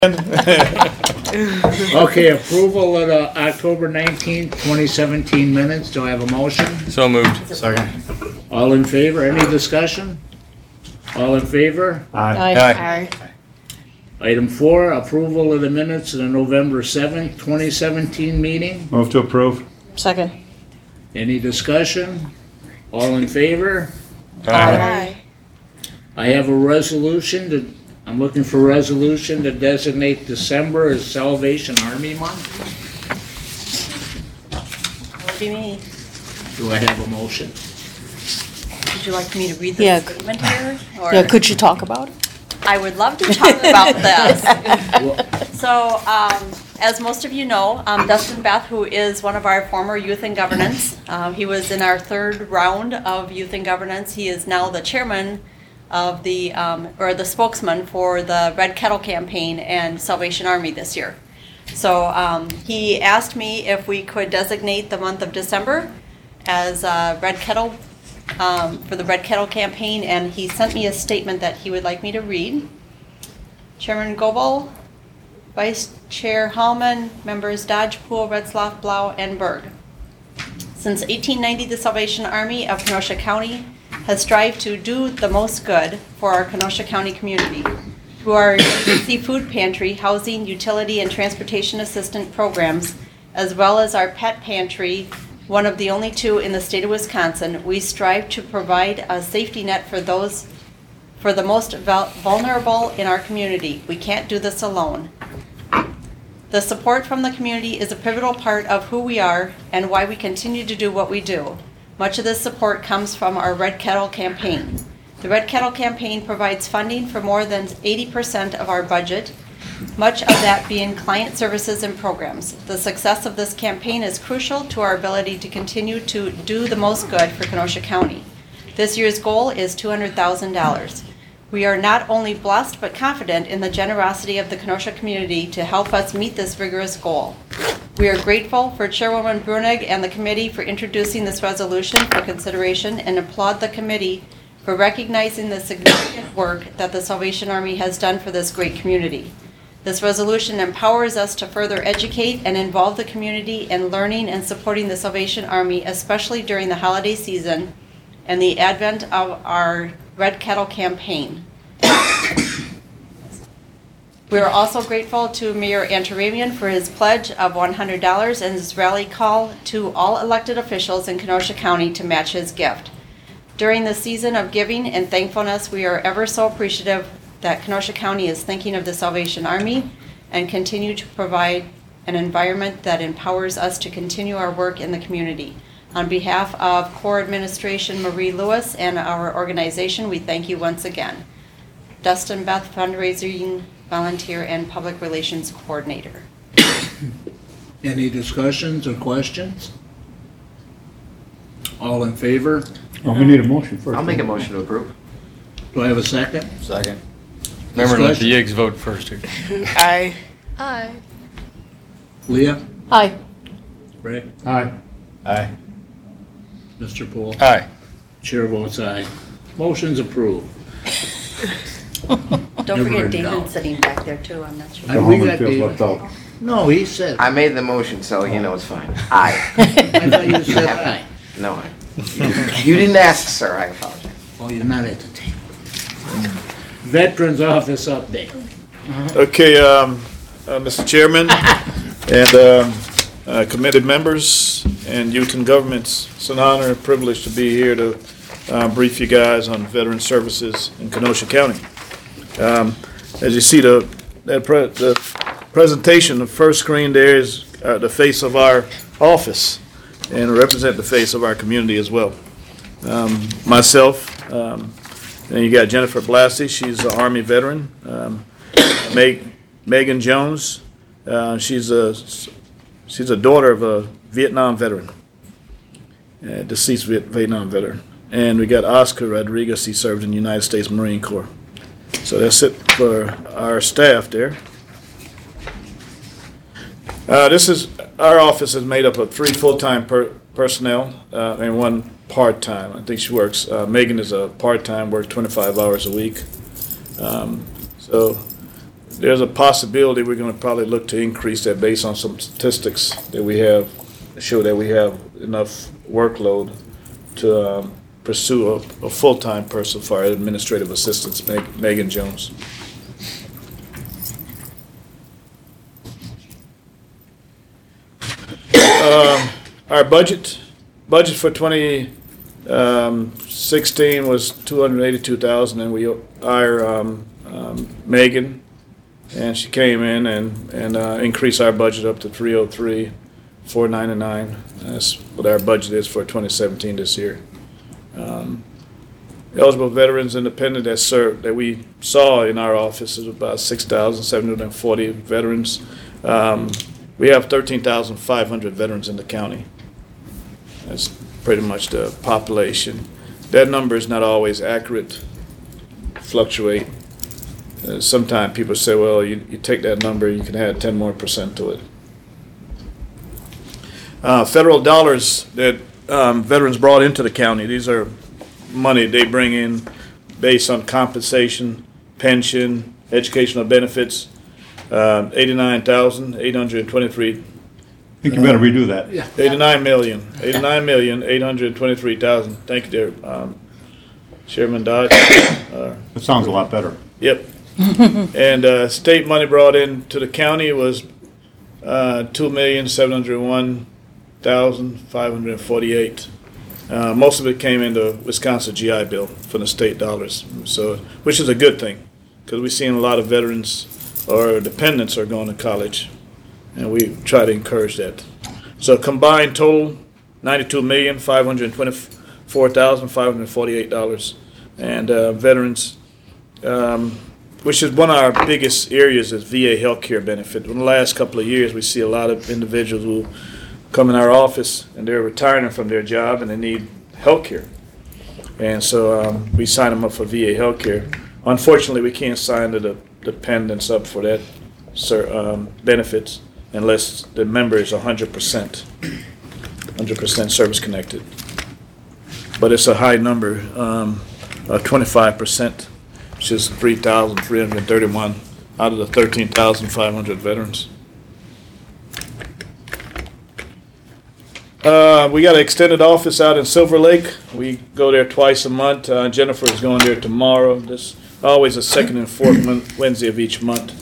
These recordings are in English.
Okay, approval of the October 19th, 2017 minutes. Do I have a motion? So moved. Second. All in favor? Any discussion? All in favor? Aye. Item 4, approval of the minutes of the November 7th, 2017 meeting. Move to approve. Second. Any discussion? All in favor? Aye. I have a resolution I'm looking for a resolution to designate December as Salvation Army Month. What do you mean? Do I have a motion? Would you like me to read the Yeah. statement here? Or Yeah, could you talk about it? I would love to talk about this. Well, So, as most of you know, Dustin Beth, who is one of our former youth in governance, he was in our third round of youth in governance. He is now the chairman of the, or the spokesman for the Red Kettle campaign and Salvation Army this year. So he asked me if we could designate the month of December as Red Kettle, for the Red Kettle campaign, and he sent me a statement that he would like me to read. Chairman Goebel, Vice Chair Hallman, members Dodge, Poole, Redsloff, Blau, and Berg. Since 1890, the Salvation Army of Kenosha County has strived to do the most good for our Kenosha County community. Through our emergency food pantry, housing, utility, and transportation assistance programs, as well as our pet pantry, one of the only two in the state of Wisconsin, we strive to provide a safety net for the most vulnerable in our community. We can't do this alone. The support from the community is a pivotal part of who we are and why we continue to do what we do. Much of this support comes from our Red Kettle campaign. The Red Kettle campaign provides funding for more than 80% of our budget, much of that being client services and programs. The success of this campaign is crucial to our ability to continue to do the most good for Kenosha County. This year's goal is $200,000. We are not only blessed but confident in the generosity of the Kenosha community to help us meet this rigorous goal. We are grateful for Chairwoman Brunig and the committee for introducing this resolution for consideration and applaud the committee for recognizing the significant work that the Salvation Army has done for this great community. This resolution empowers us to further educate and involve the community in learning and supporting the Salvation Army, especially during the holiday season and the advent of our Red Kettle campaign. We are also grateful to Mayor Antaramian for his pledge of $100 and his rally call to all elected officials in Kenosha County to match his gift. During the season of giving and thankfulness, we are ever so appreciative that Kenosha County is thinking of the Salvation Army and continue to provide an environment that empowers us to continue our work in the community. On behalf of Corps Administration Marie Lewis and our organization, we thank you once again. Dustin Beth, Fundraising Volunteer and Public Relations Coordinator. Any discussions or questions? All in favor? Oh, we need a motion first. I'll make a motion to approve. Do I have a second? Second. Remember to let the Discussion? Yigs vote first. Aye. Aye. Leah? Aye. Rick? Aye. Aye. Mr. Poole? Aye. Chair votes aye. Motion's approved. Don't Never forget heard David no. sitting back there too, I'm not sure. And The we Holman got feels David. left out. No, he said. I made the motion, so you know it's fine. Aye. I thought you said aye. No, you didn't ask, sir. I apologize. Oh, you're not at the table. Veterans Office update. Okay, Mr. Chairman and committed members and youth and governments, it's an honor and privilege to be here to brief you guys on veteran services in Kenosha County. As you see, the presentation, the first screen there is the face of our office and represent the face of our community as well. Myself, and you got Jennifer Blassie, she's an Army veteran. Megan Jones, she's a daughter of a Vietnam veteran, deceased Vietnam veteran. And we got Oscar Rodriguez, he served in the United States Marine Corps. So that's it for our staff there. Our office is made up of 3 full-time personnel and 1 part-time. I think she works, Megan is a part-time, works 25 hours a week. So there's a possibility we're gonna probably look to increase that based on some statistics that we have, show that we have enough workload to pursue a full-time person for our administrative assistants, Megan Jones. Our budget for 2016 was $282,000, and we hired Megan, and she came in and increased our budget up to $303,499. That's what our budget is for 2017 this year. Eligible veterans independent that we saw in our office is about 6,740 veterans. We have 13,500 veterans in the county. That's pretty much the population. That number is not always accurate, fluctuate. Sometimes people say, well, you take that number, you can add 10% more to it. Federal dollars that veterans brought into the county, these are money they bring in based on compensation, pension, educational benefits, $89,823. I think you better redo that. $89,823,000. Thank you, there, Chairman Dodge. That sounds a lot better. Yep. And state money brought into the county was $2,701,548. Most of it came in the Wisconsin GI Bill from the state dollars, so which is a good thing because we've seen a lot of veterans or dependents are going to college, and we try to encourage that. So combined total, $92,524,548, and veterans, which is one of our biggest areas, is VA healthcare benefit. In the last couple of years, we see a lot of individuals who come in our office and they're retiring from their job and they need healthcare, and so we sign them up for VA healthcare. Unfortunately, we can't sign the dependents up for that benefits unless the member is 100% service connected. But it's a high number, 25%, which is 3,331 out of the 13,500 veterans. We got an extended office out in Silver Lake. We go there twice a month. Jennifer is going there tomorrow. This always the second and fourth Wednesday of each month.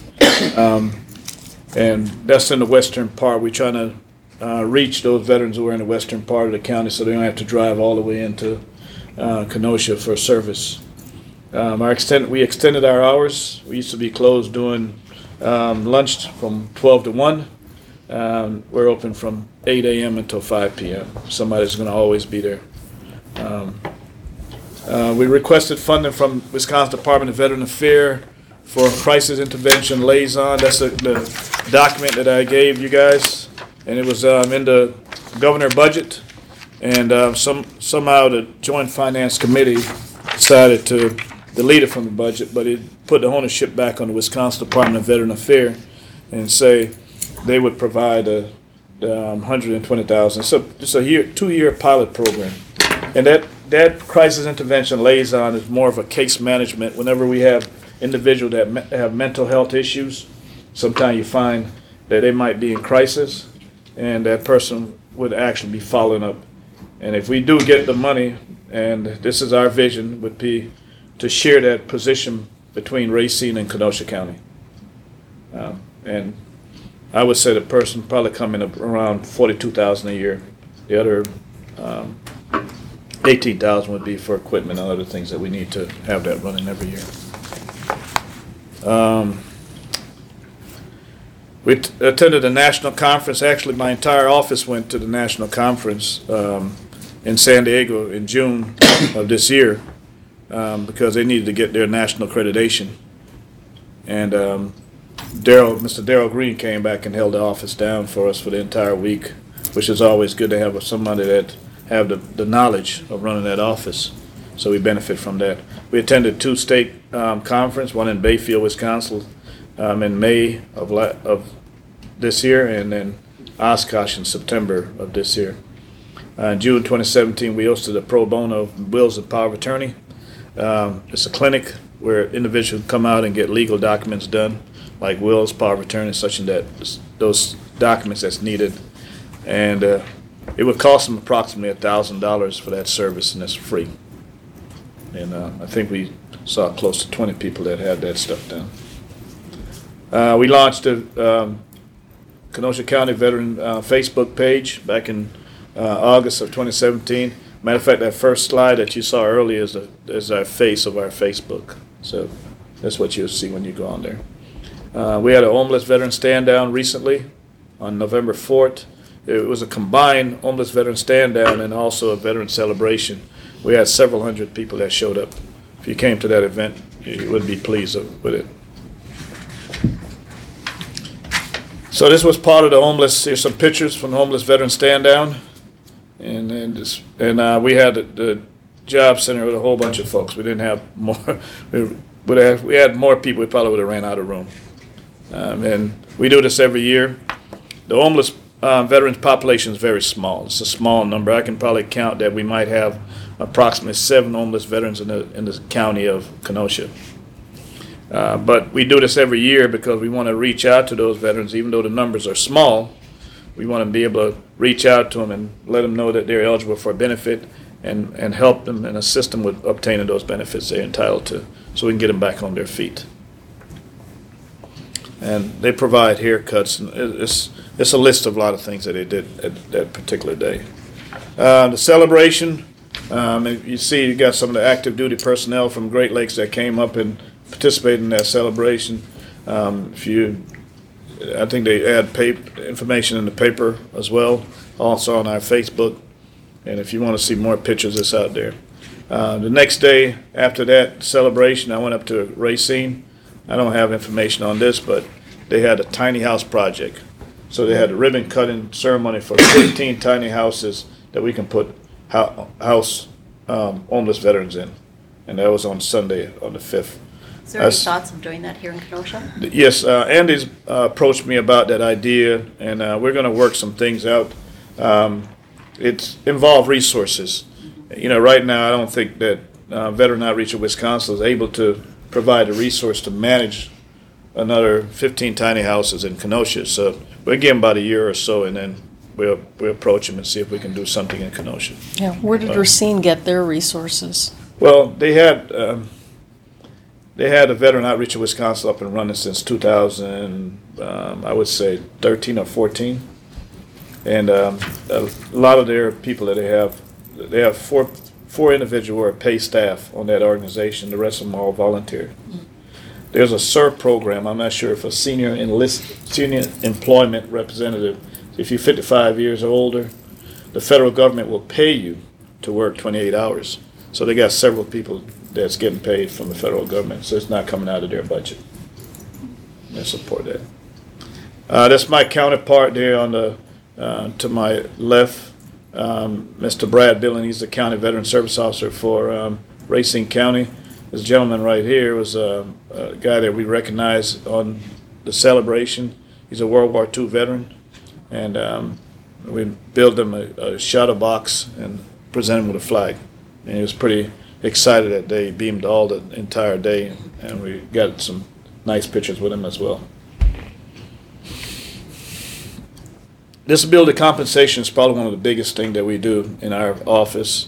And that's in the western part. We're trying to reach those veterans who are in the western part of the county so they don't have to drive all the way into Kenosha for service. We extended our hours. We used to be closed during lunch from 12 to 1. We're open from 8 a.m. until 5 p.m. Somebody's going to always be there. We requested funding from Wisconsin Department of Veteran Affairs for crisis intervention liaison. That's the document that I gave you guys, and it was in the governor budget. And somehow the Joint Finance Committee decided to delete it from the budget, but it put the ownership back on the Wisconsin Department of Veteran Affairs and say they would provide the $120,000. So it's a 2-year pilot program, and that crisis intervention liaison is more of a case management. Whenever we have individuals that have mental health issues, sometimes you find that they might be in crisis, and that person would actually be following up. And if we do get the money, and this is our vision, would be to share that position between Racine and Kenosha County. And I would say the person probably coming up around $42,000 a year. The other $18,000 would be for equipment and other things that we need to have that running every year. We attended a national conference. Actually, my entire office went to the national conference in San Diego in June of this year because they needed to get their national accreditation. And Mr. Darrell Green came back and held the office down for us for the entire week, which is always good to have somebody that have the knowledge of running that office. So we benefit from that. We attended 2 state conference, one in Bayfield, Wisconsin, in May of this year, and then Oshkosh in September of this year. In June 2017, we hosted a pro bono wills and power of attorney. It's a clinic where individuals come out and get legal documents done like wills, power of attorney, such and that, those documents that's needed. And it would cost them approximately $1,000 for that service, and it's free. And I think we saw close to 20 people that had that stuff done. We launched the Kenosha County Veteran Facebook page back in August of 2017. Matter of fact, that first slide that you saw earlier is our face of our Facebook. So that's what you'll see when you go on there. We had a homeless veteran stand down recently on November 4th. It was a combined homeless veteran stand down and also a veteran celebration. We had several hundred people that showed up. If you came to that event, you would be pleased with it. So this was part of the homeless. Here's some pictures from the homeless veteran stand down, and we had the job center with a whole bunch of folks. We didn't have more. We had more people. We probably would have ran out of room. And we do this every year. The homeless veterans population is very small. It's a small number. I can probably count that we might have approximately 7 homeless veterans in the county of Kenosha. But we do this every year because we want to reach out to those veterans, even though the numbers are small. We want to be able to reach out to them and let them know that they're eligible for a benefit and help them and assist them with obtaining those benefits they're entitled to, so we can get them back on their feet. And they provide haircuts, and it's a list of a lot of things that they did at that particular day. The celebration, you see you got some of the active duty personnel from Great Lakes that came up and participated in that celebration. I think they add information in the paper as well, also on our Facebook. And if you want to see more pictures, it's out there. The next day after that celebration, I went up to Racine. I don't have information on this, but they had a tiny house project. So they had a ribbon cutting ceremony for 15 tiny houses that we can put homeless veterans in. And that was on Sunday on the 5th. Is there any thoughts of doing that here in Kenosha? Yes, Andy's approached me about that idea, and we're going to work some things out. It's involved resources. Right now I don't think that Veteran Outreach of Wisconsin is able to provide a resource to manage another 15 tiny houses in Kenosha. So we'll give them about a year or so, and then we'll approach them and see if we can do something in Kenosha. Yeah, where did Racine get their resources? Well, they had a Veteran Outreach of Wisconsin up and running since 2000, I would say 13 or 14. And a lot of their people that they have four individuals who are paid staff on that organization. The rest of them are all volunteer. There's a SERP program. I'm not sure if a senior employment representative. If you're 55 years or older, the federal government will pay you to work 28 hours. So they got several people that's getting paid from the federal government, so it's not coming out of their budget. They support that. That's my counterpart there on the to my left, Mr. Brad Billen. He's the County Veteran Service Officer for Racine County. This gentleman right here was a guy that we recognized on the celebration. He's a World War II veteran, and we built him a shadow box and presented him with a flag. And he was pretty excited that day. He beamed all the entire day, and we got some nice pictures with him as well. Disability compensation is probably one of the biggest things that we do in our office.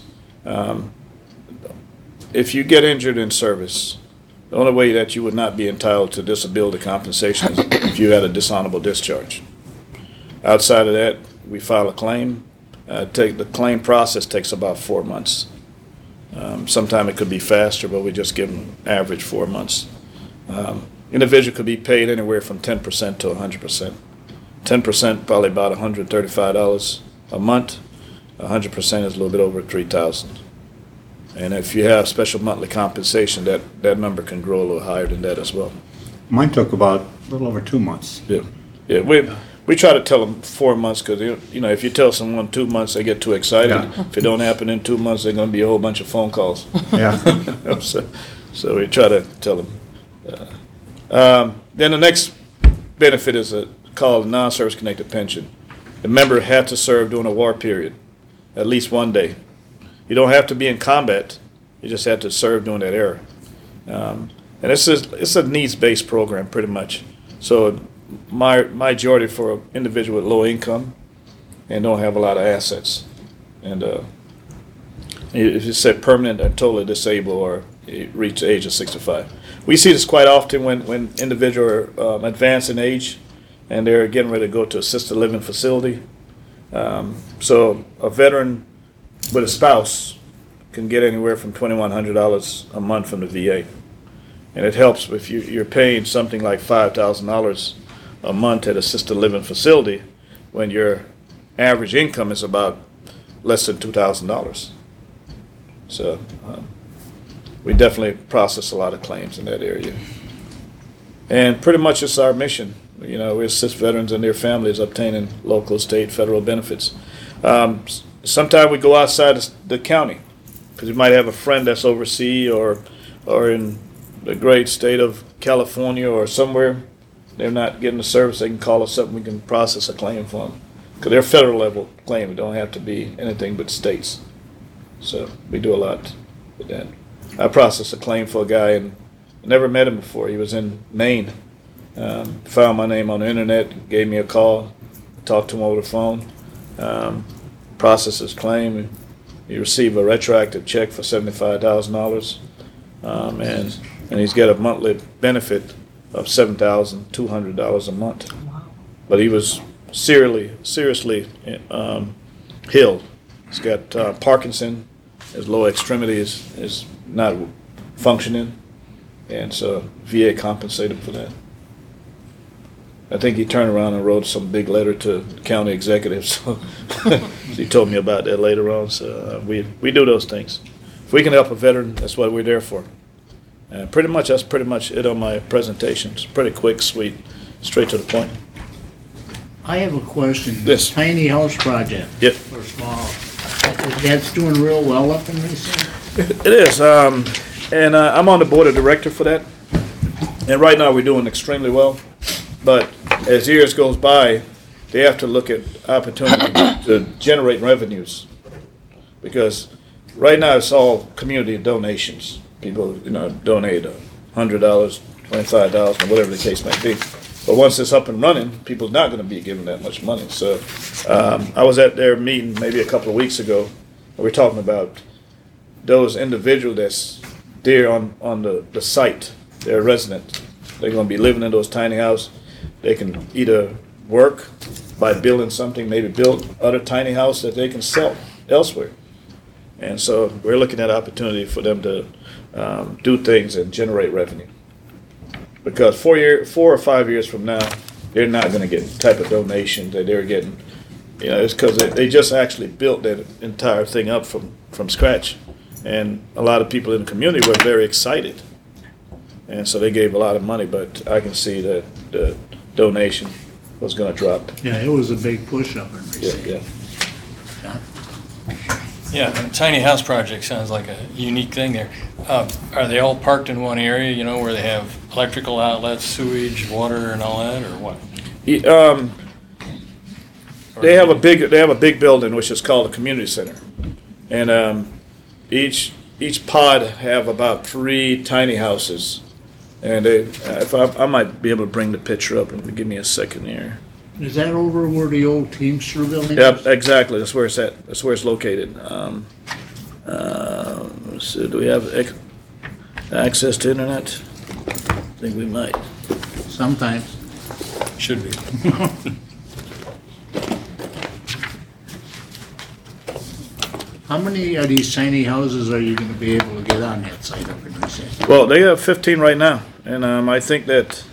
If you get injured in service, the only way that you would not be entitled to disability compensation is if you had a dishonorable discharge. Outside of that, we file a claim. The claim process takes about 4 months. Sometimes it could be faster, but we just give them average 4 months. Individual could be paid anywhere from 10% to 100%. 10% probably about $135 a month. 100% is a little bit over $3,000. And if you have special monthly compensation, that number can grow a little higher than that as well. Mine took about a little over 2 months. Yeah. We try to tell them 4 months because if you tell someone 2 months, they get too excited. Yeah. If it don't happen in 2 months, there's going to be a whole bunch of phone calls. Yeah. So we try to tell them. Then the next benefit is called non-service connected pension. The member had to serve during a war period, at least 1 day. You don't have to be in combat. You just have to serve during that era. And it's a needs-based program, pretty much. So my majority for an individual with low income and don't have a lot of assets. And if you said permanent and totally disabled or reach the age of 65. We see this quite often when individuals are advanced in age and they're getting ready to go to assisted living facility. So a veteran with a spouse can get anywhere from $2,100 a month from the VA. And it helps if you're paying something like $5,000 a month at assisted living facility when your average income is about less than $2,000. So we definitely process a lot of claims in that area. And pretty much it's our mission. You know, we assist veterans and their families obtaining local, state, federal benefits. Sometimes we go outside the county because you might have a friend that's overseas or in the great state of California or somewhere. They're not getting the service. They can call us up and we can process a claim for them. Because they're federal level claim. It don't have to be anything but states. So we do a lot with that. I processed a claim for a guy and never met him before. He was in Maine. Found my name on the internet, gave me a call, talked to him over the phone, processed his claim. He received a retroactive check for $75,000, and he's got a monthly benefit of $7,200 a month. But he was seriously ill. He's got Parkinson. His lower extremity is not functioning, and so VA compensated for that. I think he turned around and wrote some big letter to county executives. So he told me about that later on. So we do those things. If we can help a veteran, that's what we're there for. That's pretty much it on my presentation. It's pretty quick, sweet, straight to the point. I have a question. Yes. Tiny house project. Yep. For small. That's doing real well up in Racine? It is, and I'm on the board of director for that. And right now we're doing extremely well. But as years goes by, they have to look at opportunity to generate revenues, because right now it's all community donations. People, donate $100, $25, whatever the case may be. But once it's up and running, people's not going to be given that much money. So I was at their meeting maybe a couple of weeks ago. And we're talking about those individuals that's there on the site. They're residents. They're going to be living in those tiny houses. They can either work by building something, maybe build other tiny house that they can sell elsewhere. And so we're looking at opportunity for them to do things and generate revenue. Because 4 or 5 years from now, they're not going to get the type of donations that they're getting. It's because they just actually built that entire thing up from scratch. And a lot of people in the community were very excited. And so they gave a lot of money, but I can see that the donation was going to drop. Yeah, it was a big push up in Racine. Yeah. Yeah, the tiny house project sounds like a unique thing there. Are they all parked in one area, where they have electrical outlets, sewage, water, and all that, or what? They have a big building which is called a community center, and each pod have about 3 tiny houses, and I might be able to bring the picture up. And give me a second here. Is that over where the old Teamster building is? Yep, exactly. That's where it's at. That's where it's located. So do we have access to internet? I think we might. Sometimes. Should be. How many of these tiny houses are you gonna be able to get on that site up in Racine? Well, they have 15 right now, and I think that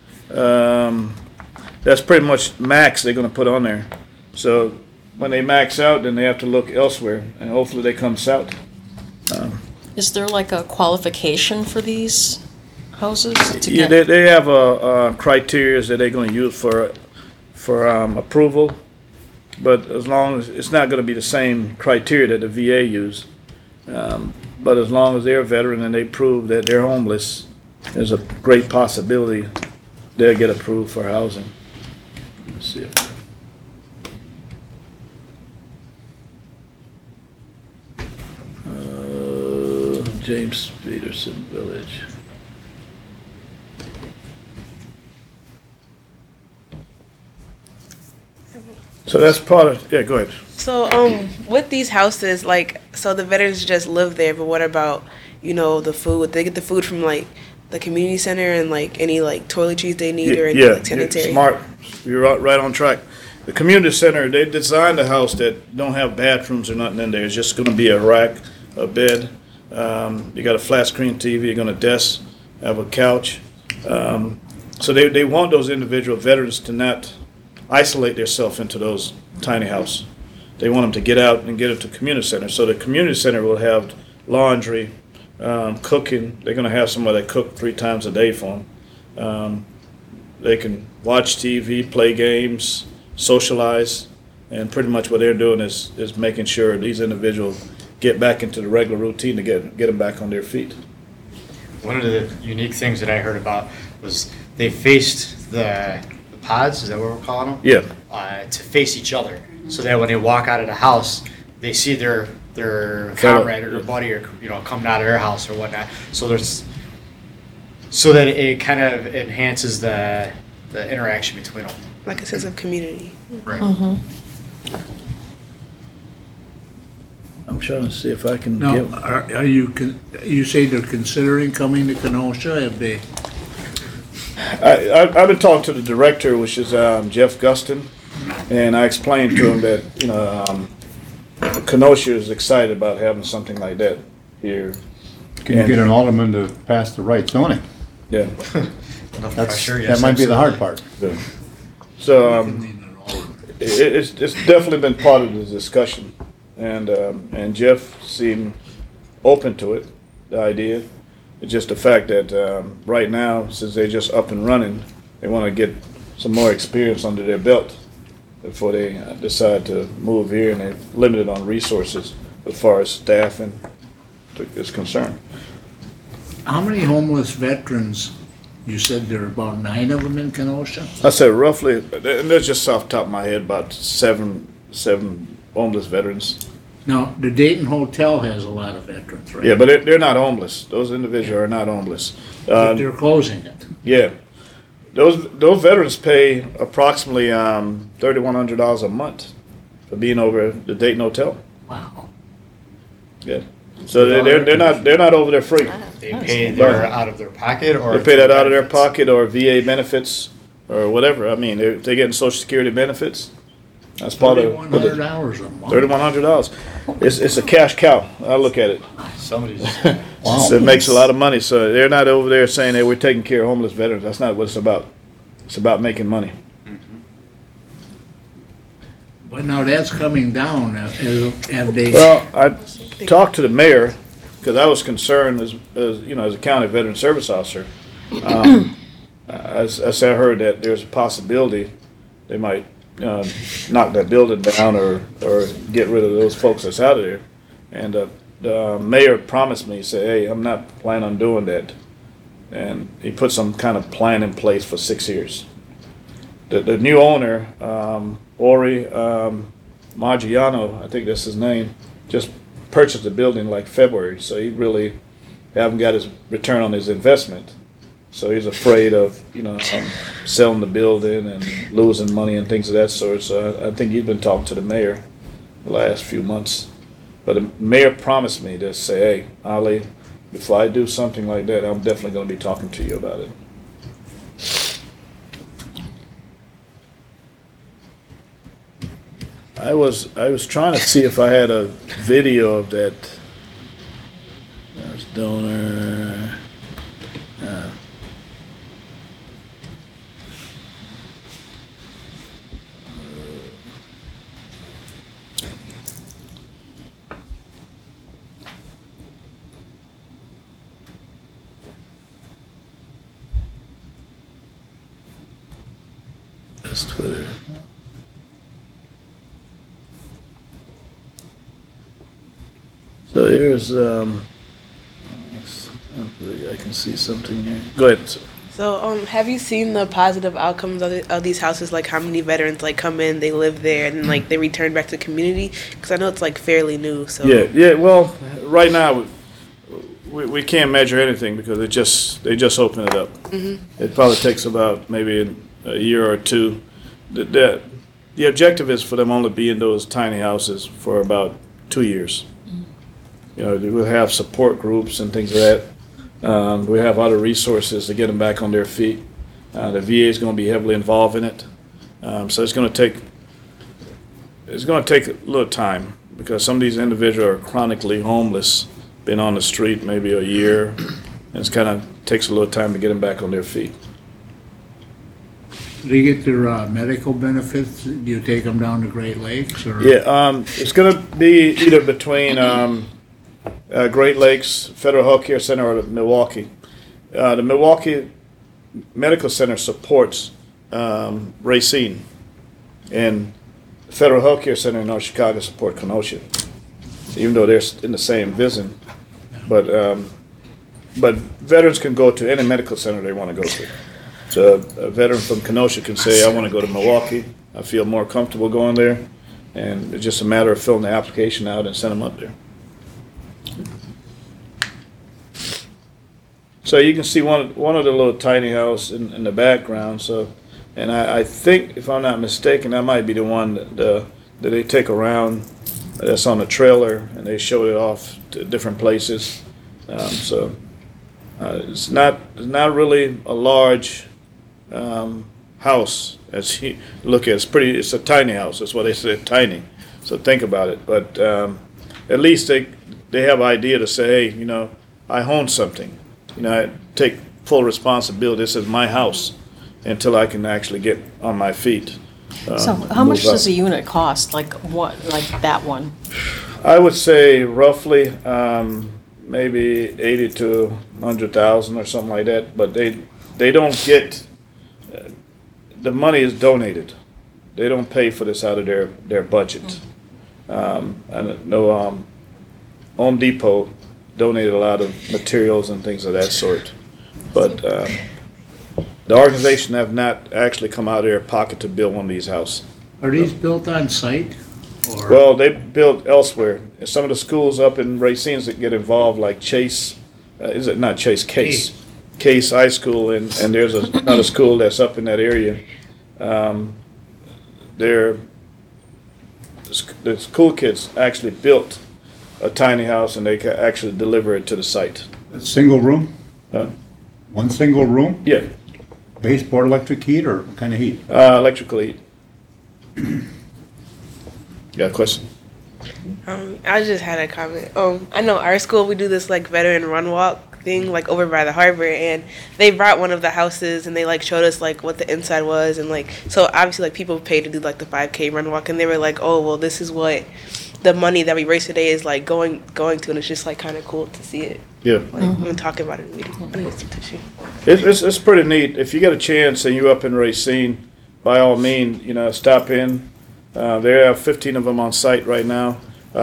that's pretty much max they're going to put on there. So when they max out, then they have to look elsewhere, and hopefully they come south. Is there like a qualification for these houses? Yeah, they have a criteria that they're going to use for approval, but as long as it's not going to be the same criteria that the VA use, but as long as they're a veteran and they prove that they're homeless, there's a great possibility they'll get approved for housing. Let's see. James Peterson Village. So that's part of, yeah, go ahead. So, with these houses, like, so the veterans just live there, but what about, the food? They get the food from, like, the community center and, like, any, like, toiletries they need or any, Yeah, like, you're sanitary? smart. You're right on track. The community center, they designed a house that don't have bathrooms or nothing in there. It's just gonna be a rack, a bed. You got a flat screen TV, you're gonna desk, have a couch. So they want those individual veterans to not isolate themselves into those tiny houses. They want them to get out and get into the community center. So the community center will have laundry, cooking. They're gonna have somebody that cook 3 times a day for them. They can watch TV, play games, socialize, and pretty much what they're doing is making sure these individuals get back into the regular routine to get them back on their feet. One of the unique things that I heard about was they faced the pods, is that what we're calling them? Yeah. To face each other, so that when they walk out of the house, they see their comrade or their buddy or coming out of their house or whatnot. So that it kind of enhances the interaction between them. Like a sense of community. Right. I'm trying to see if I can Now, get. are you, you say they're considering coming to Kenosha? Have they? I've been talking to the director, which is Jeff Guston, and I explained to him that Kenosha is excited about having something like that here. Can you get an alderman to pass the right zoning? Yeah. Enough That's, pressure, yes, that might be the hard absolutely. part. So it's definitely been part of the discussion, and Jeff seemed open to it, the idea. It's just the fact that right now, since they're just up and running, they want to get some more experience under their belt before they decide to move here, and they're limited on resources as far as staffing is concerned. How many homeless veterans? You said there are about 9 of them in Kenosha? I said roughly, and that's just off the top of my head, about seven homeless veterans. Now, the Dayton Hotel has a lot of veterans, right? Yeah, but they're not homeless. Those individuals are not homeless. But they're closing it. Yeah, those veterans pay approximately $3,100 a month for being over the Dayton Hotel. Wow. Yeah, so they're not over there free. They pay their out of their pocket, or They pay that out of their benefits? pocket or VA benefits or whatever. I mean, they're getting Social Security benefits. That's part of $3,100 a month. $3,100. It's a cash cow. I look at it. Somebody's So it makes a lot of money. So they're not over there saying, hey, we're taking care of homeless veterans. That's not what it's about. It's about making money. But now that's coming down. Have they? Well, I talked to the mayor because I was concerned as a county veteran service officer. As I heard that there's a possibility they might knock that building down or get rid of those folks that's out of there. And the mayor promised me, he said, hey, I'm not planning on doing that. And he put some kind of plan in place for 6 years. The new owner, Ori Margiano, I think that's his name, just purchased the building like February, so he really haven't got his return on his investment. So he's afraid of, selling the building and losing money and things of that sort. So I think he's been talking to the mayor the last few months. But the mayor promised me to say, hey, Ali, before I do something like that, I'm definitely going to be talking to you about it. I was trying to see if I had a video of that. There's donor. That's Twitter. So here's, hopefully I can see something here. Go ahead. Sir. So, have you seen the positive outcomes of these houses? Like, how many veterans come in, they live there, and then they return back to the community? Because I know it's fairly new. So Yeah. Well, right now we can't measure anything because they just opened it up. Mm-hmm. It probably takes about maybe a year or two. The The objective is for them only to be in those tiny houses for about 2 years. You know, we'll have support groups and things like that. We have other resources to get them back on their feet. The VA is going to be heavily involved in it. So it's going to take a little time because some of these individuals are chronically homeless, been on the street maybe a year, and it's kind of takes a little time to get them back on their feet. Do they get their medical benefits? Do you take them down to Great Lakes or? Yeah, it's going to be either between Great Lakes Federal Health Care Center or Milwaukee. The Milwaukee Medical Center supports Racine, and Federal Health Care Center in North Chicago support Kenosha, even though they're in the same vision. But veterans can go to any medical center they want to go to. So a veteran from Kenosha can say, I want to go to Milwaukee. I feel more comfortable going there. And it's just a matter of filling the application out and send them up there. So you can see one of the little tiny house in the background. So, and I think, if I'm not mistaken, that might be the one that they take around. That's on a trailer, and they show it off to different places. It's not really a large house as you look at. It's a tiny house. That's why they say tiny. So think about it. But at least they have an idea to say, hey, you know, I own something. You know, I take full responsibility. This is my house until I can actually get on my feet. So how much does a unit cost, like that one? I would say roughly maybe 80 to 100,000 or something like that. But they don't get, the money is donated. They don't pay for this out of their budget. I know Home Depot donated a lot of materials and things of that sort. But the organization have not actually come out of their pocket to build one of these houses. Are these built on site? Or? Well, they built elsewhere. Some of the schools up in Racine that get involved, like Chase, is it not Chase? Case. Case High School, and there's another school that's up in that area. The school kids actually built a tiny house, and they can actually deliver it to the site. A single room? Huh? One single room? Yeah, Baseboard electric heat or what kind of heat? electrical heat. Got a question? I just had a comment. I know our school, we do this like veteran run walk thing, like over by the harbor, and they brought one of the houses and they like showed us like what the inside was, and like, so obviously like people pay to do like the 5K run walk, and they were like, oh well, this is what the money that we raise today is like going to, and it's just like kind of cool to see it. Yeah. Like I'm talking about it in the meeting. I need some tissue. It's pretty neat. If you get a chance and you're up in Racine, by all means, you know, stop in. There are 15 of them on site right now.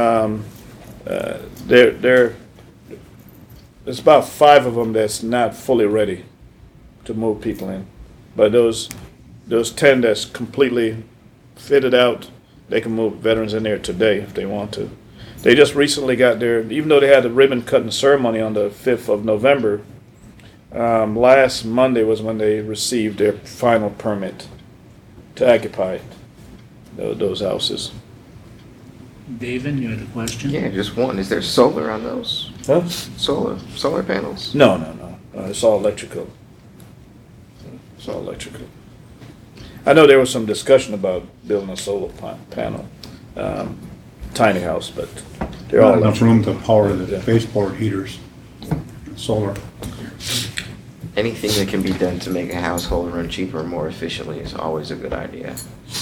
There's about 5 of them that's not fully ready to move people in. But those 10 that's completely fitted out, they can move veterans in there today if they want to. They just recently got their, even though they had the ribbon cutting ceremony on the 5th of November, last Monday was when they received their final permit to occupy those houses. David, you had a question? Yeah, just one. Is there solar on those? Huh? Solar panels? No. It's all electrical. It's all electrical. I know there was some discussion about building a solar panel, tiny house, but they're all Not enough electrical. room to power the Yeah. baseboard heaters. Solar. Anything that can be done to make a household run cheaper and more efficiently is always a good idea.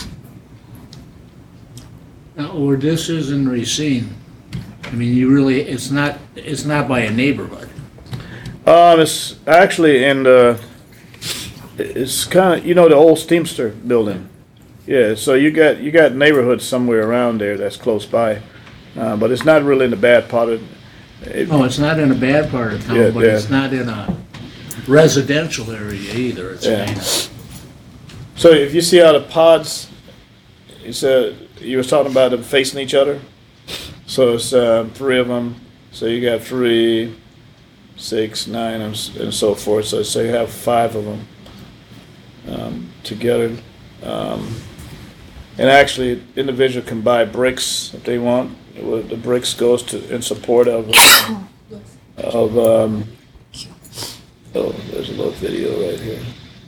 Now, where this is in Racine, I mean, it's not by a neighborhood. It's actually in it's kind of, you know, the old Steamster building. Yeah, so you got neighborhoods somewhere around there that's close by, but it's not really in the bad part of it. No, it's not in a bad part of town, Yeah, but yeah. it's not in a residential area either. It's Yeah. kind of, So if you see how the pods, you was talking about them facing each other. So it's 3 of them. So you got 3, 6, 9, and so forth. So you have 5 of them together. And actually, individual can buy bricks if they want. The bricks goes in support of, oh, there's a little video right here.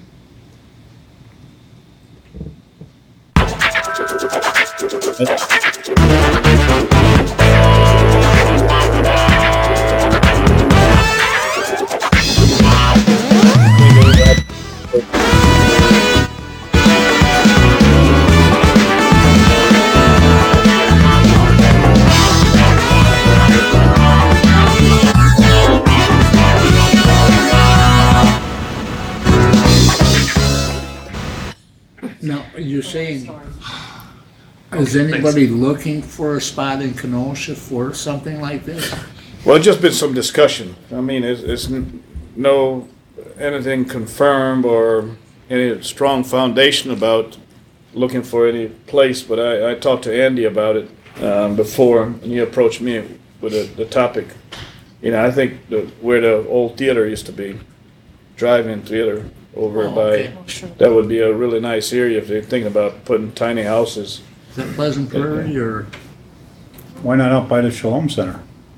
Now, are you saying, is anybody looking for a spot in Kenosha for something like this? Well, it's just been some discussion. I mean, it's no anything confirmed or any strong foundation about looking for any place, but I talked to Andy about it before, and he approached me with the topic. You know, I think where the old theater used to be, drive-in theater over by, okay. that would be a really nice area if they're thinking about putting tiny houses. Is that Pleasant Prairie or? Why not out by the Shalom Center?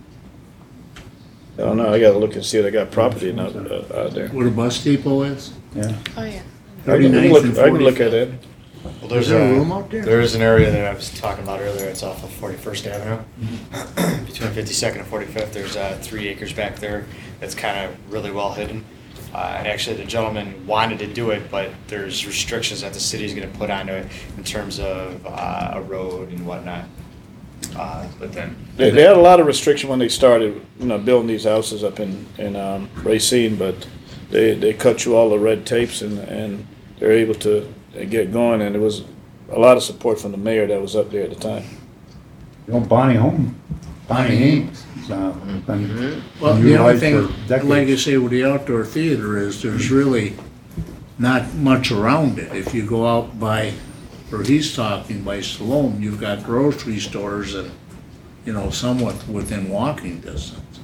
I don't know, I gotta look and see if they got property out there. Where the bus depot is? Yeah. Oh, yeah. I can 39th look, and I can look at 45th. it. Well, Is there's there a room out there? There is an area that I was talking about earlier. It's off of 41st Avenue. Between 52nd and 45th, there's 3 acres back there that's kind of really well hidden. And actually, the gentleman wanted to do it, but there's restrictions that the city's going to put onto it in terms of a road and whatnot. But then They had a lot of restriction when they started, building these houses up in Racine, but they cut through all the red tapes and they're able to get going, and there was a lot of support from the mayor that was up there at the time. Bonnie Haynes. Been Well, the only utilized thing, for decades. like I say, with the outdoor theater is there's really not much around it. If you go out by, where he's talking, by Siloam, you've got grocery stores and, somewhat within walking distance.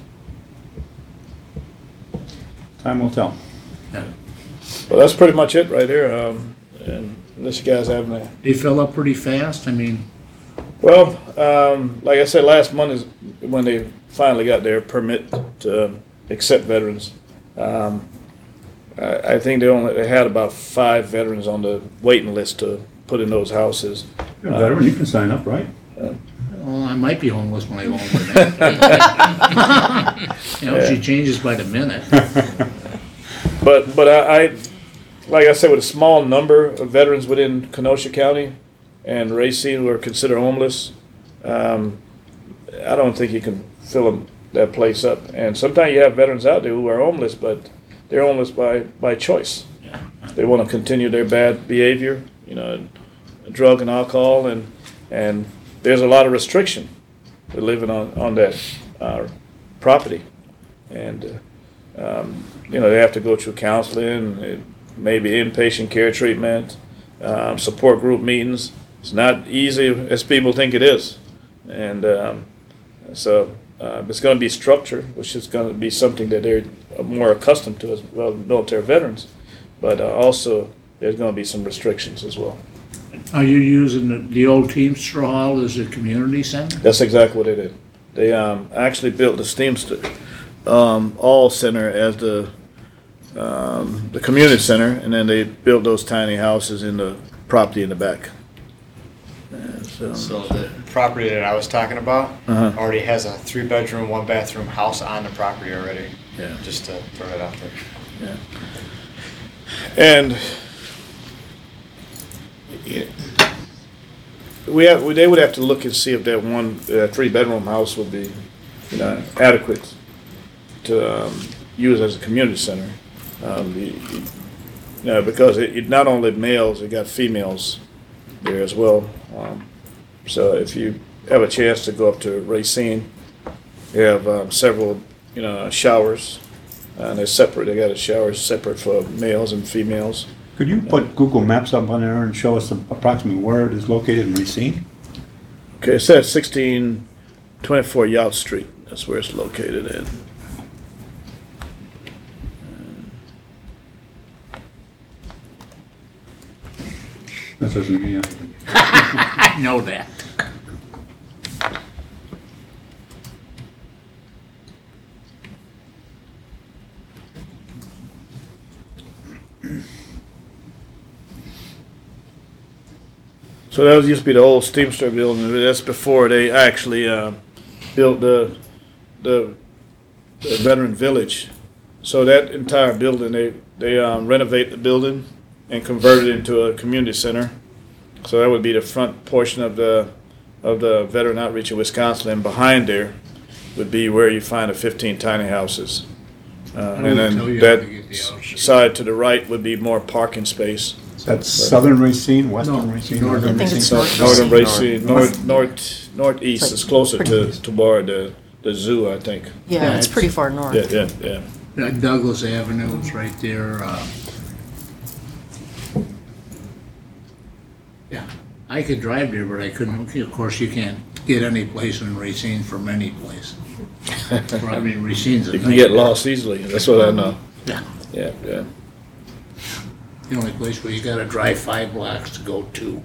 Time will tell. Yeah. Well, that's pretty much it right here, and unless you guys have any. They fill up pretty fast, I mean, Well, like I said, last month is when they finally got their permit to accept veterans. I think they had about 5 veterans on the waiting list to put in those houses. You're a veteran, you can sign up, right? well, I might be homeless when I go home tonight. She changes by the minute. But I, like I said, with a small number of veterans within Kenosha County and Racine who are considered homeless, I don't think you can fill that place up. And sometimes you have veterans out there who are homeless, but they're homeless by choice. They want to continue their bad behavior, drug and alcohol, and there's a lot of restriction to living on that property. And they have to go through counseling, maybe inpatient care treatment, support group meetings. It's not easy as people think it is. And so it's going to be structure, which is going to be something that they're more accustomed to as well, military veterans. But also there's going to be some restrictions as well. Are you using the old Teamster Hall as a community center? That's exactly what they did. They actually built the Steamster All Center as the community center, and then they built those tiny houses in the property in the back. And So the property that I was talking about already has a 3-bedroom, 1-bathroom house on the property already. Yeah. Just to throw that out there. Yeah. And they would have to look and see if that 3-bedroom house would be, adequate to use as a community center. Because it not only males, it got females there as well. So if you have a chance to go up to Racine, you have several, showers, and they're separate. They got a shower separate for males and females. Could you put Google Maps up on there and show us approximately where it is located in Racine? Okay, it says 1624 Youth Street. That's where it's located in. That doesn't mean, I know that. So that used to be the old Steamster building. That's before they actually built the veteran village. So that entire building, they renovate the building and convert it into a community center. So that would be the front portion of the Veteran Outreach in Wisconsin, and behind there would be where you find the 15 tiny houses. And would then tell you how to that get the house. side to the right would be more parking space. That's southern Racine, western No, Racine? northern I think it's Northern Racine. Racine, northeast It's is like closer pretty- to bar the zoo, I think. Yeah, it's pretty far north. Yeah. Douglas Avenue is right there. Yeah, I could drive there, but I couldn't, of course, you can't get any place in Racine from any place. I mean, Racine's a You can get nightmare. lost easily, that's what I know. Yeah, Yeah. the only place where you gotta drive 5 blocks to go to.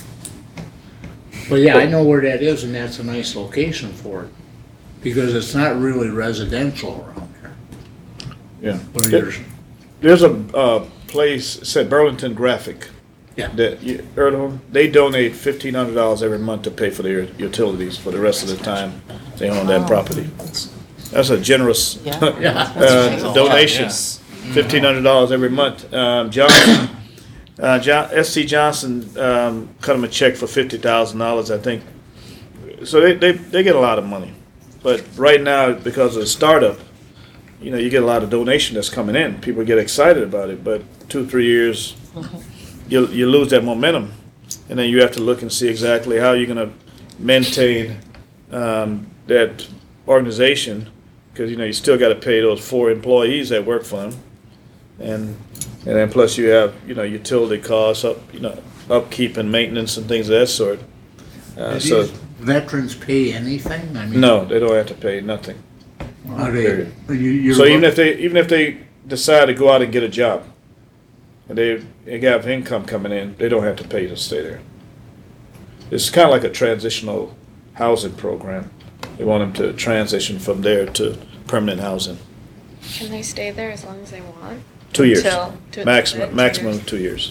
But yeah, I know where that is, and that's a nice location for it, because it's not really residential around here. Yeah. Where there's, There's a place, it said Burlington Graphic. Yeah. That, you heard of them? They donate $1,500 every month to pay for their utilities for the rest of the time they own that Wow. property. That's a generous Yeah. yeah, donation. $1,500 every month. Johnson, S.C. Johnson cut him a check for $50,000, I think. So they get a lot of money. But right now, because of the startup, you get a lot of donation that's coming in. People get excited about it, but 2-3 years, you lose that momentum, and then you have to look and see exactly how you're going to maintain that organization, because you still got to pay those 4 employees that work for them, and then plus you have utility costs, upkeep and maintenance and things of that sort. do So these veterans pay anything? I mean, no, they don't have to pay nothing. are they, Period. you're So even if they decide to go out and get a job, and they have income coming in, they don't have to pay to stay there. It's kind of like a transitional housing program. They want them to transition from there to permanent housing. Can they stay there as long as they want? 2 years, Till- maximum 2 years.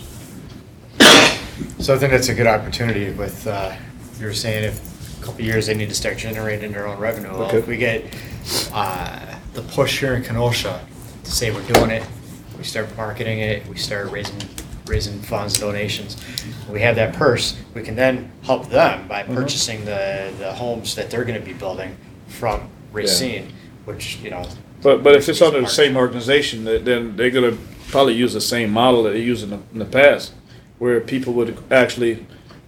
So I think that's a good opportunity with, you were saying if a couple of years they need to start generating their own revenue. Well, Okay. if we get the push here in Kenosha to say we're doing it, we start marketing it, we start raising funds and donations, we have that purse, we can then help them by purchasing the homes that they're gonna be building from Racine, which, But if it's under the same organization, then they're gonna probably use the same model that they used in the past, where people would actually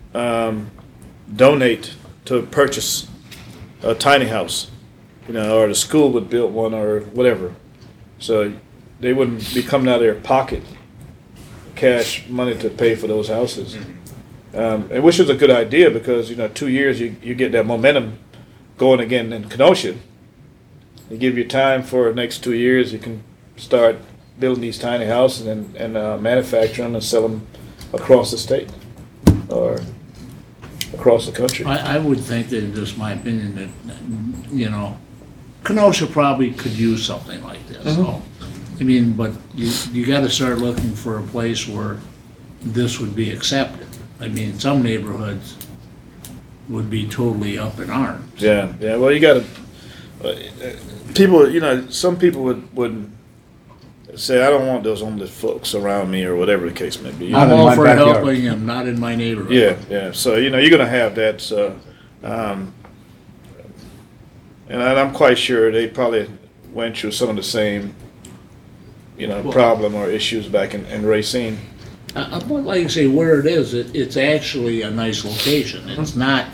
donate to purchase a tiny house, or the school would build one or whatever. So they wouldn't be coming out of their pocket, cash money to pay for those houses. And which is a good idea, because 2 years you get that momentum going again in Kenosha. They give you time for the next 2 years. You can start building these tiny houses and manufacture them and sell them across the state or across the country. I would think that, just my opinion, that, Kenosha probably could use something like this. So, I mean, but you gotta start looking for a place where this would be accepted. I mean, some neighborhoods would be totally up in arms. Yeah. Well, you got to people. Some people would say, "I don't want those homeless folks around me," or whatever the case may be. I'm in all my for backyard. helping them, not in my neighborhood. Yeah. So you're gonna have that. So, and I'm quite sure they probably went through some of the same, problem or issues back in Racine. But like I say, where it is, it's actually a nice location. It's not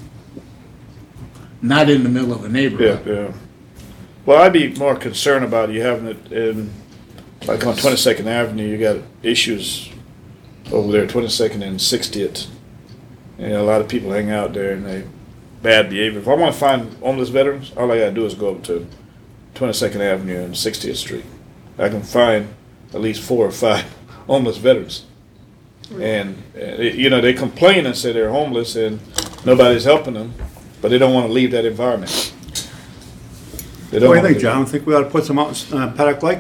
in the middle of a neighborhood. Yeah. Well, I'd be more concerned about you having it in, like on 22nd Avenue, you got issues over there, 22nd and 60th. A lot of people hang out there and they bad behavior. If I want to find homeless veterans, all I gotta do is go up to 22nd Avenue and 60th Street. I can find at least 4 or 5 homeless veterans. And, you know, they complain and say they're homeless and nobody's helping them, but they don't want to leave that environment. They don't What do you wanna think, leave. John? Think we ought to put some out in Paddock Lake?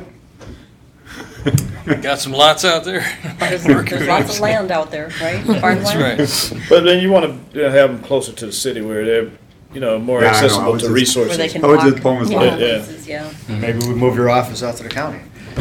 Got some lots out there. There's lots of land out there, right? That's Farmland. right. But then you want to have them closer to the city where they're, you know, more Yeah, I know. I accessible was to just- resources. Where they can I was walk. just pulling Yeah, Yeah. places, yeah. Maybe we move your office out to the county.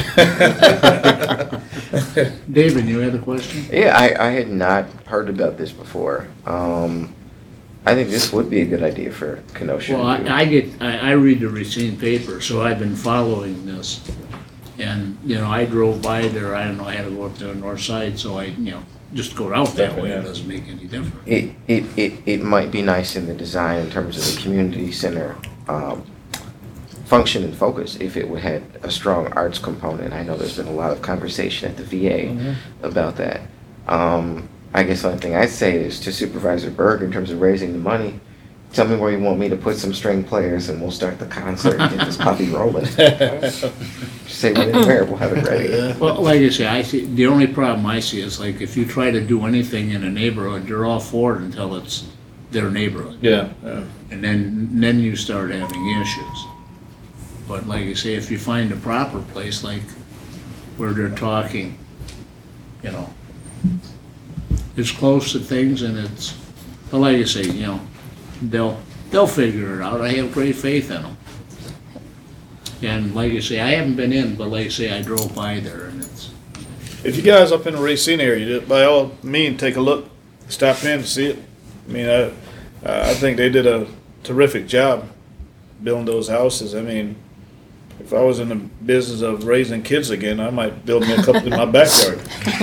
David, you had a question? Yeah, I had not heard about this before. I think this would be a good idea for Kenosha. Well, to do. I read the Racine paper, so I've been following this. And, you know, I drove by there, I don't know, I had to go up to the north side, so I, you know, just go out that way, it doesn't make any difference. It might be nice in the design in terms of the community center function and focus if it would had a strong arts component. I know there's been a lot of conversation at the VA about that. I guess the only thing I'd say is to Supervisor Berg in terms of raising the money, tell me where you want me to put some string players and we'll start the concert and get this puppy rolling. Just say when it's there, we'll have it ready. Well, like I say, I see, the only problem I see is like if you try to do anything in a neighborhood, they're all for it until it's their neighborhood. Yeah. And then you start having issues. But like I say, if you find a proper place, like where they're talking, you know, it's close to things and it's, but like I say, you know, they'll figure it out. I have great faith in them. And like I say, I haven't been in, but like I say, I drove by there and it's, If you guys up in the Racine area, by all means, take a look, stop in and see it. I mean, I think they did a terrific job building those houses. I mean, if I was in the business of raising kids again, I might build me a couple in my backyard.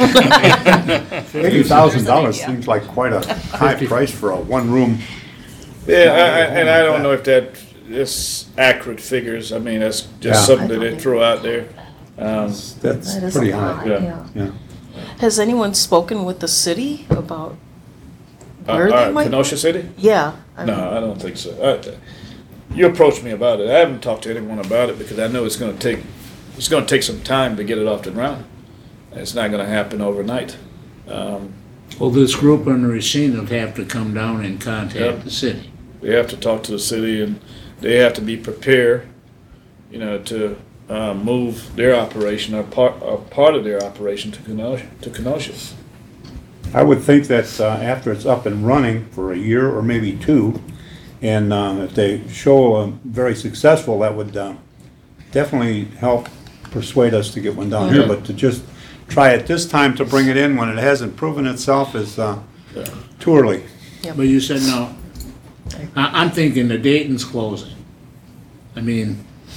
$80,000 seems like quite a high price for a one-room. Yeah, and I don't know if that is accurate figures. I mean, that's just Yeah. something that they throw out there. That's That is pretty a lot, high. Yeah. Yeah. Has anyone spoken with the city about where they might? Kenosha City? Yeah. I No, mean, I don't think so. You approached me about it. I haven't talked to anyone about it because I know it's going to take some time to get it off the ground. It's not going to happen overnight. well, this group in Racine would have to come down and contact Yep. the city. They have to talk to the city and they have to be prepared, you know, to move their operation or part of their operation to Kenosha. I would think that after it's up and running for a year or maybe two, and if they show very successful, that would definitely help persuade us to get one down here. But to just try at this time to bring it in when it hasn't proven itself is too early. But you said no. I'm thinking the Dayton's closing. I mean,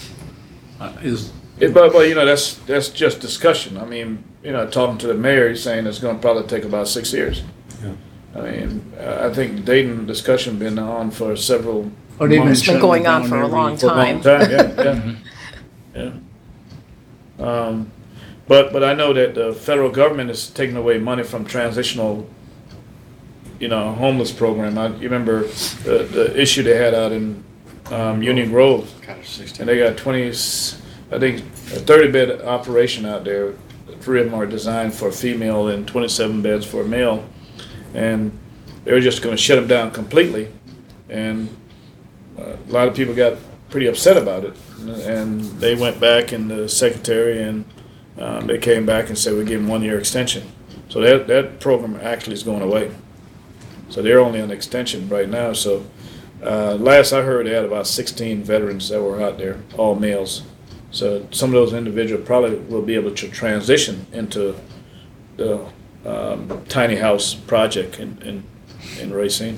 But you know, that's just discussion. I mean, you know, talking to the mayor, he's saying it's going to probably take about 6 years. Yeah. I mean, I think the Dayton discussion been on for several Oh, they've been months. It's been shutting going it on down for a every- long For a long time. time, yeah. But I know that the federal government is taking away money from transitional, you know, homeless program. You remember the issue they had out in Union Grove, and they got 20, I think, a 30-bed operation out there. 3 of them are designed for female and 27 beds for male, and they were just going to shut them down completely, and a lot of people got pretty upset about it, and they went back and the secretary and they came back and said we give them 1-year extension. So that program actually is going away. So they're only on extension right now. So last I heard, they had about 16 veterans that were out there, all males. So some of those individuals probably will be able to transition into the tiny house project in Racine.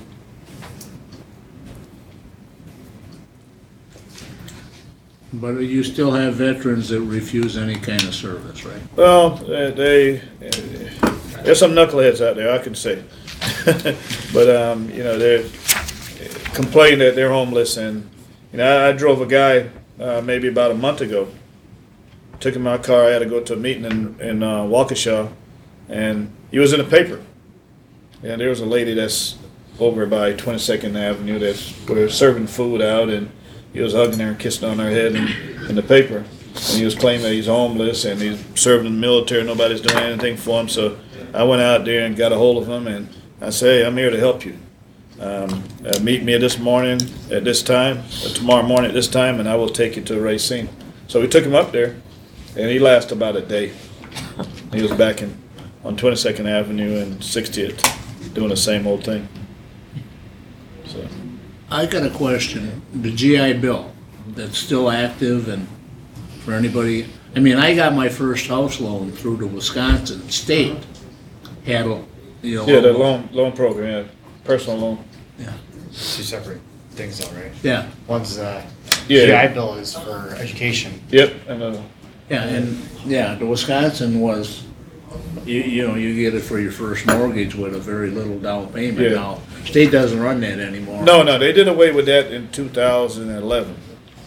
But you still have veterans that refuse any kind of service, right? Well, there's some knuckleheads out there, I can say. But, you know, they complain that they're homeless. And, you know, I drove a guy maybe about a month ago. Took him in my car. I had to go to a meeting in Waukesha. And he was in the paper. And there was a lady that's over by 22nd Avenue that were serving food out. And he was hugging her and kissing on her head in the paper. And he was claiming that he's homeless and he's serving in the military. Nobody's doing anything for him. So I went out there and got a hold of him, and I said, hey, I'm here to help you. Meet me this morning at this time, or tomorrow morning at this time, and I will take you to Racine. So we took him up there, and he lasted about a day. He was back on 22nd Avenue and 60th, doing the same old thing. So. I got a question. The GI Bill, that's still active, and for anybody, I mean, I got my first house loan through the Wisconsin state. Had a, you know. Yeah, the loan program, yeah, personal loan. Yeah. Two separate things though, right? Yeah, One's Yeah. GI Bill is for education. Yep, and the Wisconsin was, you know, you get it for your first mortgage with a very little down payment. Yeah. Now, state doesn't run that anymore. no, they did away with that in 2011.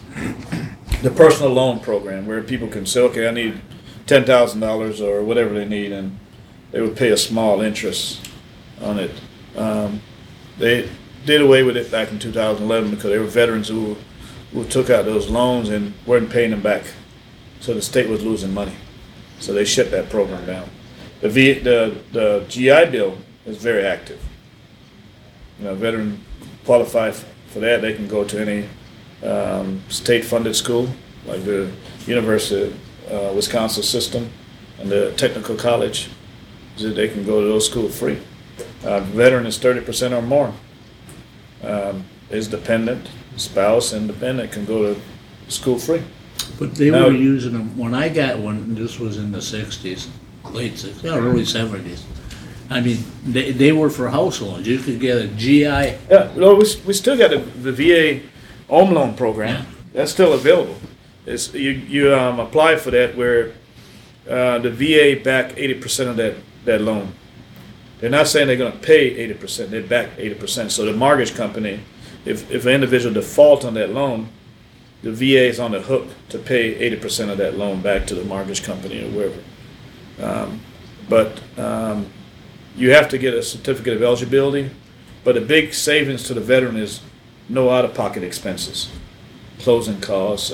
The personal loan program, where people can say, okay, I need $10,000 or whatever they need, and they would pay a small interest on it. They did away with it back in 2011 because there were veterans who took out those loans and weren't paying them back. So the state was losing money. So they shut that program down. The GI Bill is very active. You know, a veteran qualify for that, they can go to any state-funded school, like the University of Wisconsin system and the technical college. So they can go to those schools free. Veteran is 30% or more. Is dependent, spouse, independent can go to school free. But they Now- were using them, when I got one, this was in the sixties, late sixties, early seventies. I mean, they were for house loans. You could get a GI, Yeah, well, we still got the VA home loan program. That's still available. It's you apply for that where the VA back 80% of that loan. They're not saying they're going to pay 80%. They back 80%. So the mortgage company, if an individual defaults on that loan, the VA is on the hook to pay 80% of that loan back to the mortgage company or wherever. But you have to get a certificate of eligibility. But the big savings to the veteran is no out-of-pocket expenses, closing costs,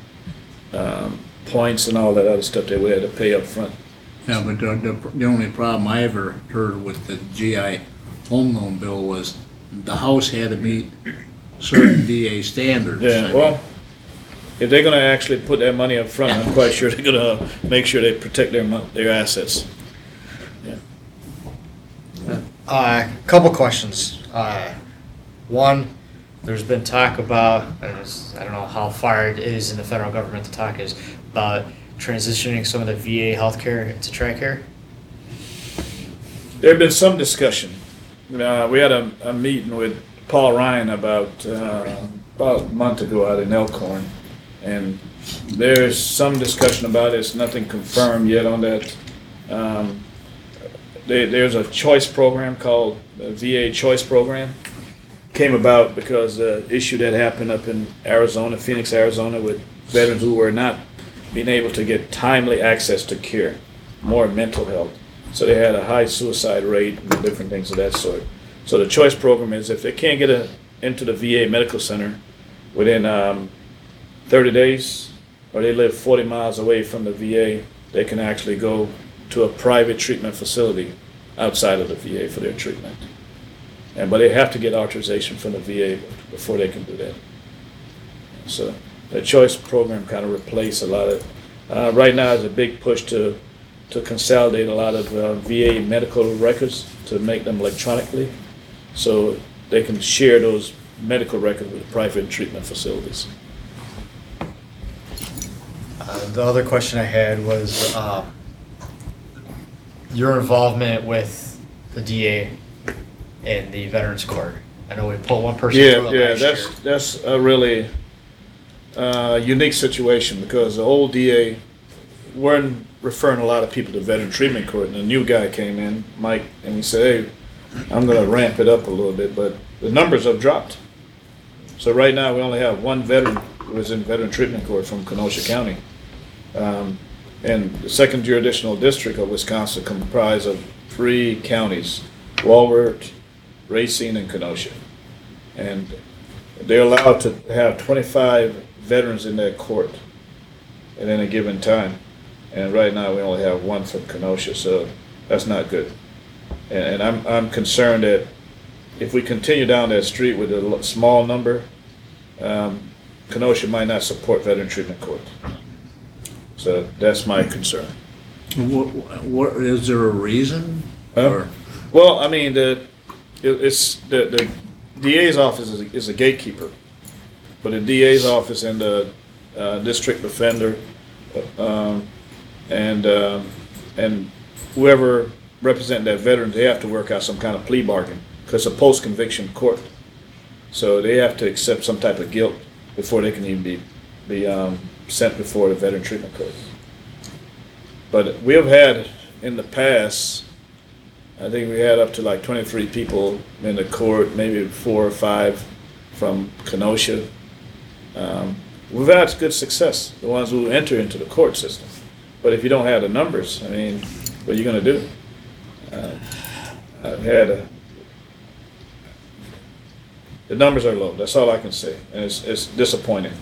points, and all that other stuff they would have to pay up front. yeah, but the only problem I ever heard with the GI home loan bill was the house had to meet certain VA standards. I Yeah, mean, well, if they're gonna actually put that money up front, I'm quite sure they're gonna make sure they protect their assets. Couple questions. One, there's been talk about, I don't know how far it is in the federal government, the talk is about transitioning some of the VA healthcare to TRICARE. There have been some discussion. We had a meeting with Paul Ryan about a month ago out in Elkhorn, and there's some discussion about it. It's nothing confirmed yet on that. There's a choice program called the VA Choice Program. Came about because the issue that happened up in Arizona, Phoenix, Arizona, with veterans who were not being able to get timely access to care, more mental health. So they had a high suicide rate and different things of that sort. So the choice program is if they can't get into the VA medical center within 30 days, or they live 40 miles away from the VA, they can actually go to a private treatment facility outside of the VA for their treatment. But they have to get authorization from the VA before they can do that. So the choice program kind of replaced a lot of, right now is a big push to consolidate a lot of VA medical records to make them electronically so they can share those medical records with private treatment facilities. The other question I had was your involvement with the DA and the Veterans Court. I know we pulled one person through it last year. That's a really unique situation because the old DA weren't referring a lot of people to Veteran Treatment Court, and a new guy came in, Mike, and he said, hey, I'm going to ramp it up a little bit, but the numbers have dropped. So right now we only have one veteran who is in Veteran Treatment Court from Kenosha County. And the second jurisdictional district of Wisconsin comprised of 3 counties, Walworth, Racine, and Kenosha. And they're allowed to have 25 veterans in that court at any given time. And right now we only have one from Kenosha, so that's not good. And I'm concerned that if we continue down that street with a small number, Kenosha might not support veteran treatment court. So that's my concern. What, is there a reason? Or, Well, I mean, the DA's office is a gatekeeper, but the DA's office and the district defender and whoever represent that veteran, they have to work out some kind of plea bargain because it's a post-conviction court. So they have to accept some type of guilt before they can even be sent before the veteran treatment court. But we have had in the past, I think we had up to like 23 people in the court, maybe 4 or 5 from Kenosha. We've had good success, the ones who enter into the court system. But if you don't have the numbers, I mean, what are you going to do? The numbers are low. That's all I can say, and it's disappointing.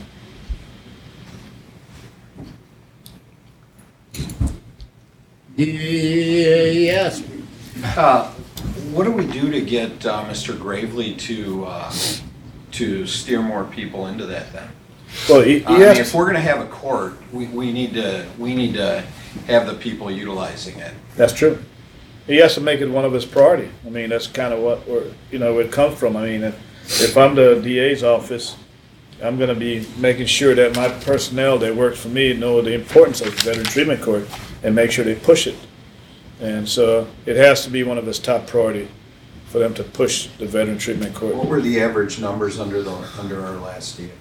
yes, What do we do to get Mr. Gravely to steer more people into that then? Well, I mean, if we're going to have a court, we need to have the people utilizing it. That's true. He has to make it one of his priority. I mean, that's kind of where it comes from. I mean, if I'm the DA's office, I'm going to be making sure that my personnel that works for me know the importance of the veteran treatment court and make sure they push it. And so it has to be one of his top priority for them to push the veteran treatment court. What were the average numbers under our last DA?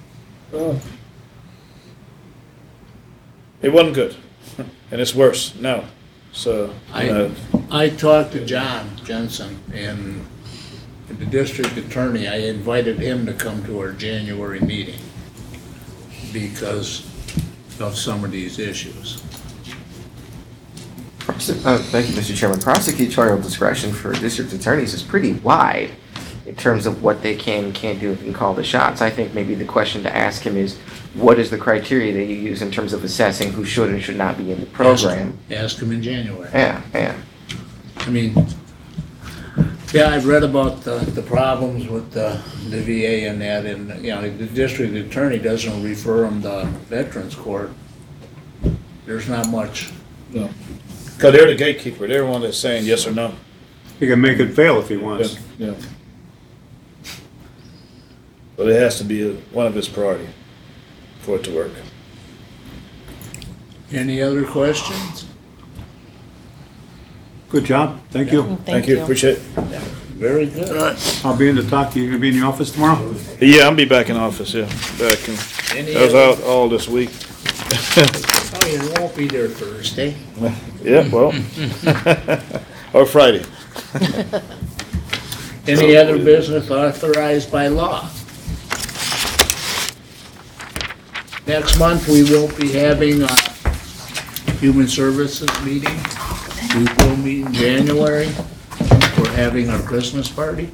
It wasn't good, and it's worse now. So I talked to John Jensen, and the district attorney, I invited him to come to our January meeting because of some of these issues. Thank you, Mr. Chairman. Prosecutorial discretion for district attorneys is pretty wide in terms of what they can and can't do and call the shots. I think maybe the question to ask him is, what is the criteria that you use in terms of assessing who should and should not be in the program? Ask him in January. Yeah. I mean, yeah, I've read about the problems with the VA and that, and, the district attorney doesn't refer them to Veterans Court. There's not much. No. Because they're the gatekeeper. They're the one that's saying yes or no. He can make it fail if he wants. Yeah. But it has to be one of his priority for it to work. Any other questions? Good job. Thank you. Thank you. Appreciate it. Very good. I'll be in to talk to you. You gonna be in the office tomorrow? Yeah, I'll be back in office, yeah. I was out all this week. Oh, you won't be there Thursday. Yeah, well, or Friday. Any other business authorized by law? Next month, we won't be having a Human Services meeting. We will meet in January. We're having our Christmas party.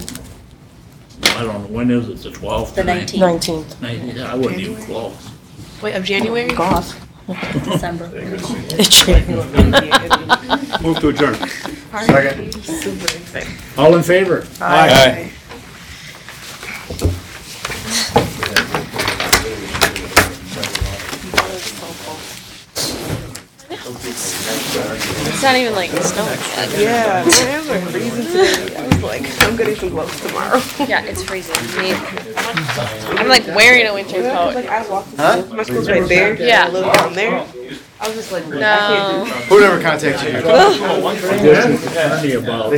I don't know, when is it, the 12th? The 19th. 19th, I wouldn't even close. Wait, of January? Gosh. December. Move to adjourn. Second. Super excited. All in favor? Aye. It's not even like snow yet. Yeah, my hands are freezing today. I was like, I'm getting some gloves tomorrow. Yeah, it's freezing. I'm like wearing a winter coat. Like I walked to school. My school's right there. Yeah. A little down there. I was just like, No. Whoever contacts you. District attorney about